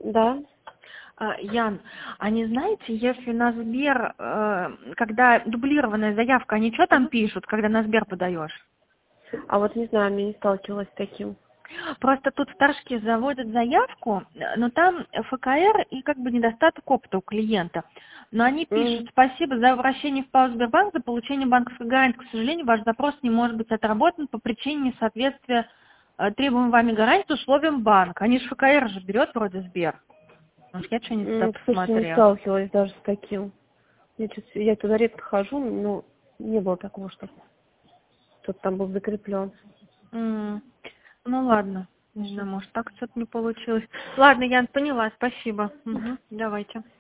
Да. Ян, а не знаете, если на Сбер, когда дублированная заявка, они что там пишут, когда на Сбер подаешь? А вот не знаю, я не сталкивалась с таким. Просто тут старшки заводят заявку, но там ФКР и как бы недостаток опыта у клиента. Но они пишут: спасибо за обращение в ПАО Сбербанк, за получение банковской гарантии. К сожалению, ваш запрос не может быть отработан по причине несоответствия требуемым вами гарантии условиям банка. Они же ФКР же берет вроде Сбер. Может, я что-нибудь туда Слушайте, не посмотрела. сталкивалась даже с таким. Я туда редко хожу, но не было такого, что кто-то там был закреплен. Ну ладно, не знаю, может так что-то не получилось. Ладно, Ян, поняла, спасибо. Давайте.